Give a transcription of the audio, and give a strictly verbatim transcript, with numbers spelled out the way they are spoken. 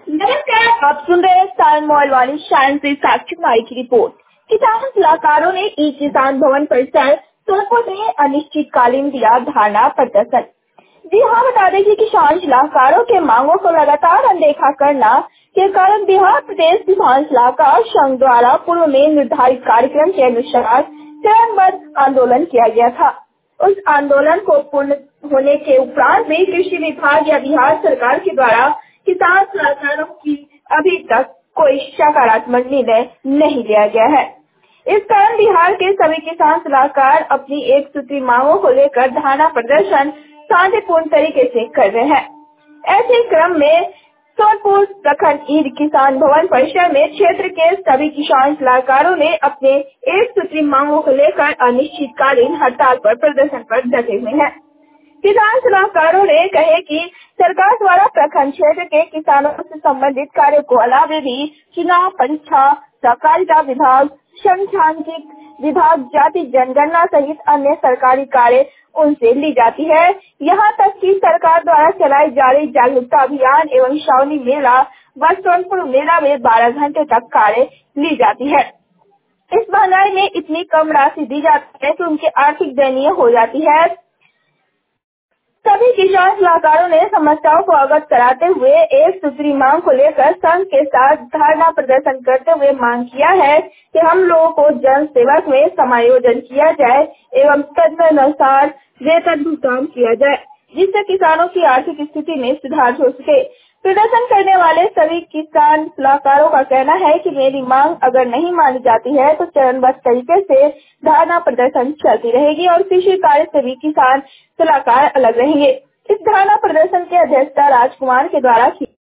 नमस्कार, आप सुन रहे हैं स्टार मॉल वाली शान से साक्षी कुमारी की रिपोर्ट। किसान सलाहकारों ने ई किसान भवन परिसर सोनपुर में अनिश्चितकालीन दिया धरना प्रदर्शन। जी हाँ, बता दें कि किसान सलाहकारों के मांगों को लगातार अनदेखा करना के कारण बिहार प्रदेश किसान सलाहकार संघ द्वारा पूर्व में निर्धारित कार्यक्रम के अनुसार चरणबद्ध आंदोलन किया गया था। उस आंदोलन को पूर्ण होने के उपरांत भी कृषि विभाग या बिहार सरकार के द्वारा किसान सलाहकारों की अभी तक कोई सकारात्मक निर्णय नहीं लिया गया है। इस कारण बिहार के सभी किसान सलाहकार अपनी एक सूत्री मांगों को लेकर धरना प्रदर्शन शांतिपूर्ण तरीके से कर रहे हैं। ऐसे क्रम में सोनपुर प्रखंड ईद किसान भवन परिसर में क्षेत्र के सभी किसान सलाहकारों ने अपने एक सूत्री मांगों को लेकर अनिश्चितकालीन हड़ताल पर प्रदर्शन पर डटे हुए हैं। किसान सलाहकारों ने कहे कि सरकार द्वारा प्रखंड क्षेत्र के किसानों से संबंधित कार्यों को अलावे भी चुनाव, परीक्षा, सहकारिता विभाग, संख्यांकित विभाग, जाति जनगणना सहित अन्य सरकारी कार्य उनसे ली जाती है। यहाँ तक कि सरकार द्वारा चलाई जा रही जागरूकता अभियान एवं श्रावणी मेला व सोनपुर मेला में बारह घंटे तक कार्य ली जाती है। इस महंगाई में इतनी कम राशि दी जाती है कि उनकी आर्थिक दयनीय हो जाती है। सभी किसान सलाहकारों ने समस्याओं को अवगत कराते हुए एक सूत्री मांग को लेकर संघ के साथ धरना प्रदर्शन करते हुए मांग किया है कि हम लोगों को जन सेवक में समायोजन किया जाए एवं तदनुसार वेतन भुगतान किया जाए, जिससे किसानों की आर्थिक स्थिति में सुधार हो सके। प्रदर्शन करने वाले सभी किसान सलाहकारों का कहना है कि मेरी मांग अगर नहीं मानी जाती है तो चरणबद्ध तरीके से धरना प्रदर्शन चलती रहेगी और कृषि कार्य से भी किसान सलाहकार अलग रहेंगे। इस धरना प्रदर्शन की अध्यक्षता राजकुमार के द्वारा की